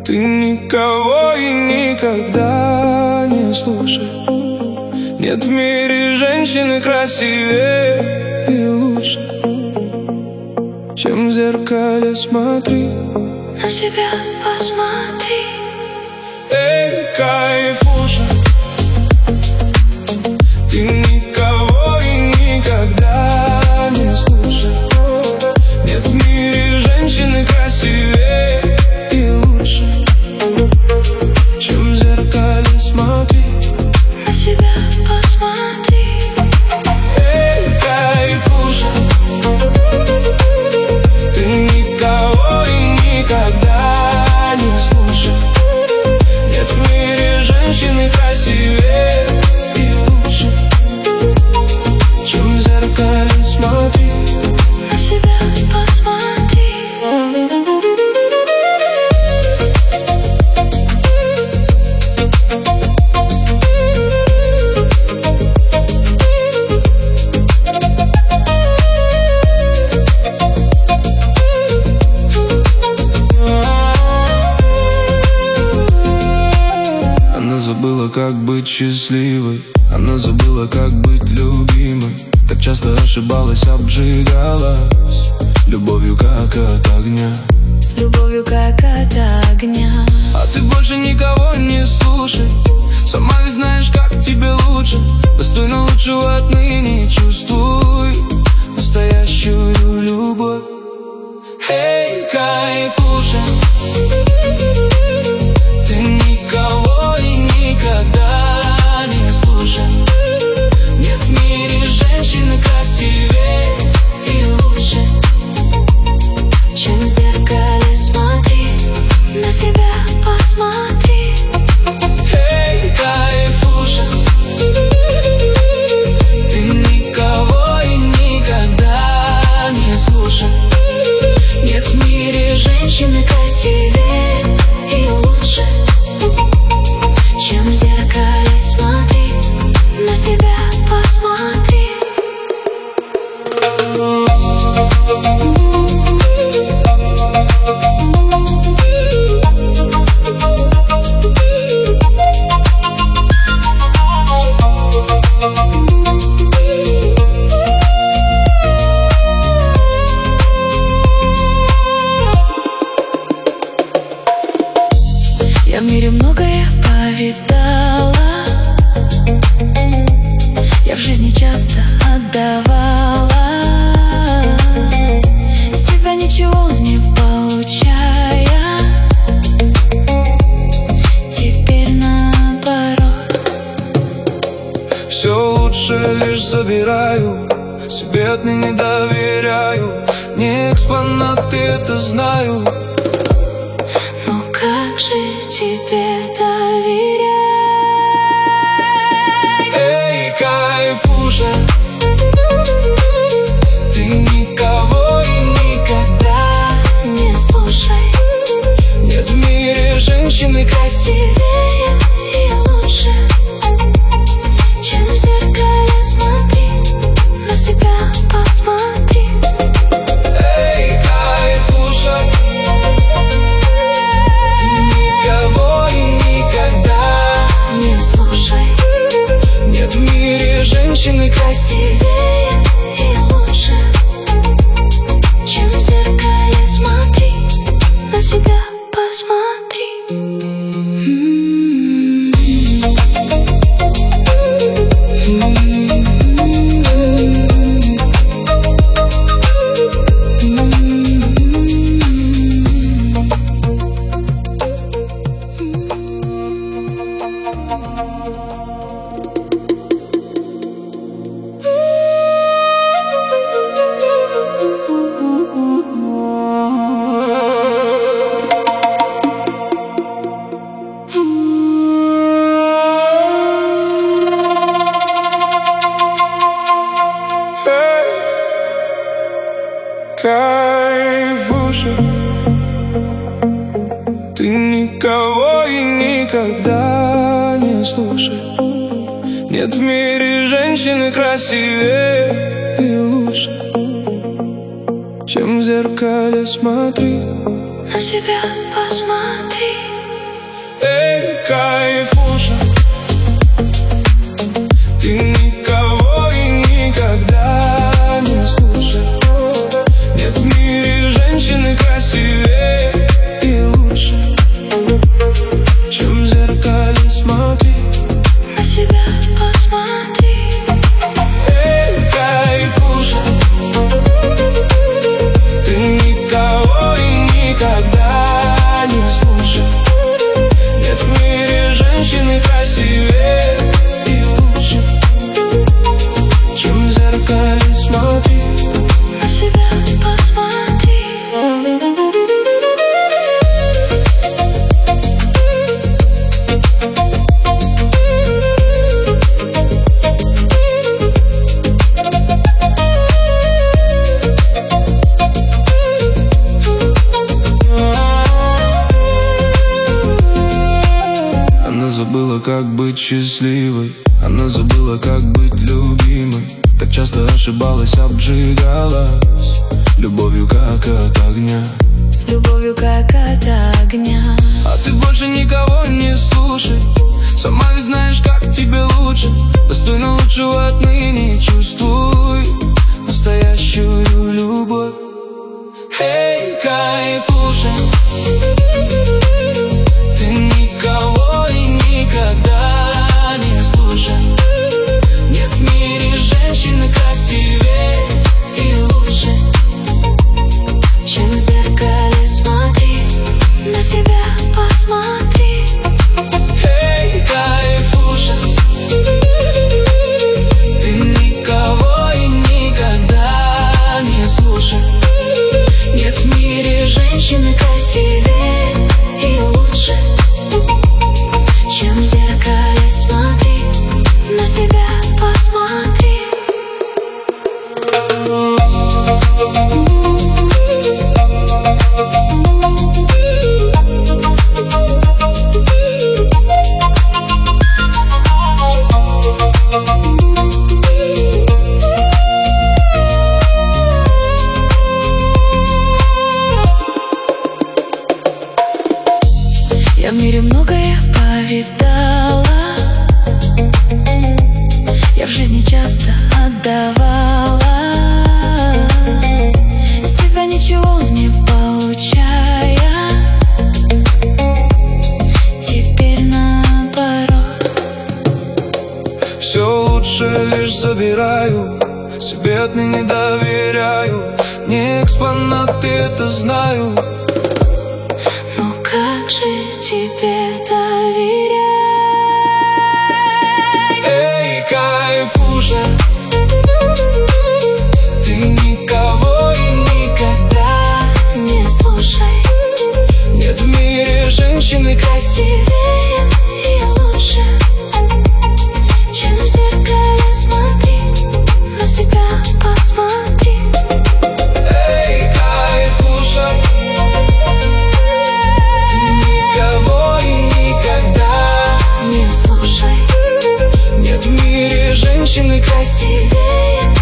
Ты никого и никогда не слушай. Нет в мире женщины красивее и лучше, чем в зеркале смотри. На себя посмотри. Эй, кайфуша, ты никого и никогда не слушай. Нет в мире женщины красивее и лучше, чем в зеркале смотри. На себя посмотри. Эй, кайфуша, ты никого и никогда не слушай. Нет в мире женщины красивее и лучше, чем в зеркале смотри. На себя посмотри. Она забыла, как быть счастливой. Она забыла, как быть любимой. Так часто ошибалась, обжигалась любовью, как от огня. Любовью, как от огня. А ты больше никого не слушай. Сама ведь знаешь, как тебе лучше. Достойно лучшего отныне чувствуй настоящую любовь. Эй, кайфуша, ты никого и никогда не слушай. Нет в мире женщины красивее и лучше, Чем в зеркале смотри. На себя посмотри. эй, кайфуша, ты никого и никогда не слушай. Нет в мире женщины красивее и лучше, чем в зеркале смотри. На себя посмотри. Я в мире многое повидала, я в жизни часто отдавала себя, ничего не получая. Теперь наоборот. Все лучше лишь забираю, себе отныне доверяю. Не экспонат, это знаю. Ну как же тебе доверять? Эй, кайфуша, ты никого и никогда Не слушай. нет в мире женщины Красивее и лучше, чем в зеркале смотри. На себя посмотри. Эй, кайфуша, никого и никогда Не слушай. нет в мире женщины Красивее и лучше, чем в зеркале смотри. На себя посмотри. Кайфуша, ты никого и никогда не слушай. Нет в мире женщины красивее и лучше, чем в зеркале смотри. На себя посмотри. кайфуша, ты никого и никогда не слушай. Нет в мире женщины красивее и лучше, чем в зеркале смотри. На себя посмотри. Эй, кайфуша, ты никого и никогда не слушай. Нет в мире женщины красивее и лучше, чем в зеркале смотри. На себя посмотри. Она забыла, как быть счастливой, она забыла, как быть любимой. Так часто ошибалась, обжигалась любовью, как от огня. Любовью, как от огня. А ты больше никого не слушай, сама ведь знаешь, как тебе лучше. Достойно лучшего отныне, чувствуй настоящую любовь. Эй, кайфуша, ты никого и никогда не слушай. Нет в мире женщины красивее и лучше, Чем в зеркале смотри. На себя посмотри. эй, кайфуша, ты никого и никогда не слушай. Нет в мире женщины красивее и лучше, чем в зеркале смотри. На себя посмотри. Я в мире многое повидала, я в жизни часто отдавала себя, ничего не получая. Теперь наоборот. Все лучше лишь забираю, себе отныне доверяю. Не экспонат, это знаю. Ну как же тебе доверять? Эй, кайфуша, ты никого и никогда Не слушай. нет в мире женщины Красивее и лучше, чем в зеркале смотри. На себя посмотри. Эй, кайфуша, ты никого и никогда Не слушай. нет в мире женщины Красивее